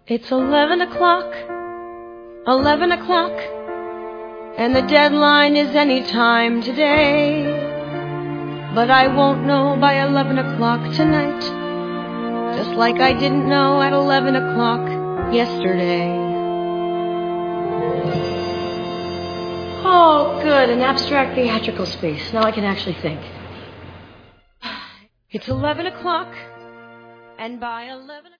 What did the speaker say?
It's 11 o'clock, 11 o'clock, and the deadline is any time today. But I won't know by 11 o'clock tonight, just like I didn't know at 11 o'clock yesterday. Oh, good, an abstract theatrical space. Now I can actually think. It's 11 o'clock, and by 11 o'clock...